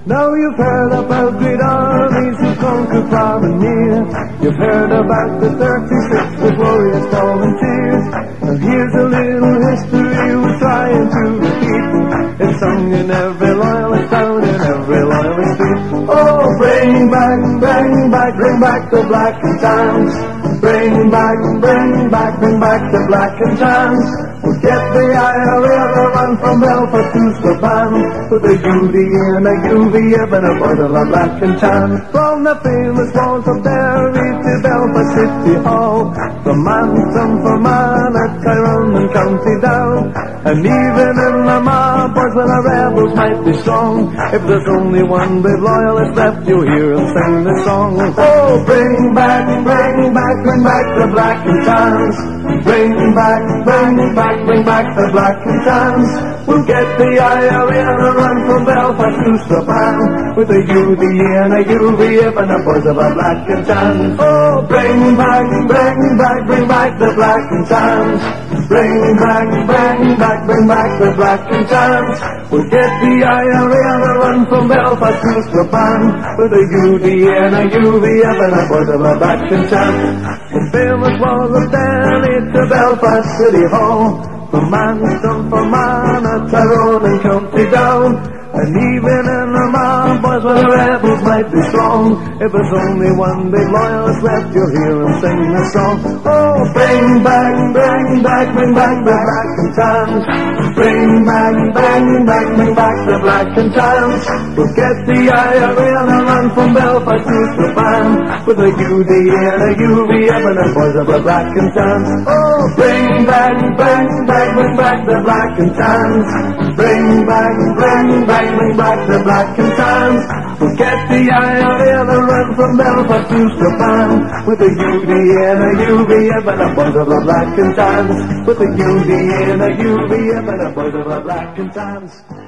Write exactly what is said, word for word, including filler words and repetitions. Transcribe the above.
Now you've heard about great armies who conquered far and near. You've heard about the thirty-six with warriors tall and tears. And here's a little history we're trying to repeat. It's sung in every loyalist town, in every loyalist street. Oh, bring back, bring back, bring back the black and tans. Bring back, bring back, bring back the black and tans. We'll get the I R A, the run from Belfast to Strabane, with a U D A and a U V F and a part of a black and tan. From the famous walls of Derry to Belfast City Hall, from Manton, Fermanagh, at Tyrone and County Down, and even in the Marlborough where the rebels might be strong, if there's only one brave loyalist left, you'll hear him sing this song. Oh, bring back, bring back, bring back the black and tans. Bring back, bring back, bring back the black and tans. We'll get the I R A and a run from Belfast to Strabane, with a U D A and a U V F and a buzz of a black and tan. Oh, bring back, bring back, bring back the black and tans. Bring back, bring back, bring back the black and tans. We'll get the I R A and a run from Belfast to Strabane, with a U D A and a U V F and a buzz of a black and tan. The famous walls of Derry to Belfast City Hall, from Manchester, from Fermanagh, Tyrone and County Down, and even in the Marlborough where the rebels might be strong, if there's only one big loyalist left, you'll hear him sing this song. Oh, bring back, bring back, bring back the black and tans. Bring back, bring back, bring back the black and tans. We'll get the I R A and a run from Belfast to Strabane, with a U D A and a U V F and a buzz of a black and tan. Oh, bring back, bring back, bring back the black and tans. Bring back, bring back, bring back the black and tans. We'll get the I R A and a run from Belfast to Strabane, with a U D A and a U V F and a buzz of a black and tans. With a U D A and a U V F and a buzz of a black and tans.